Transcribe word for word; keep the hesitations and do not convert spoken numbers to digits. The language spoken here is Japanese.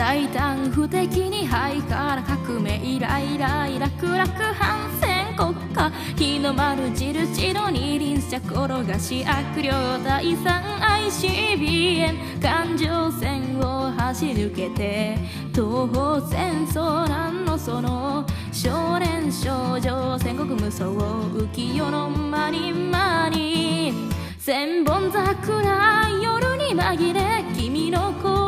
大胆不敵に灰から革命イライライ楽々反戦国家日の丸印の二輪車転がし悪霊退散 アイシービーエム 環状線を走り抜けて東方戦争なんのその少年少女戦国無双浮世の間に間に千本桜夜に紛れ君の声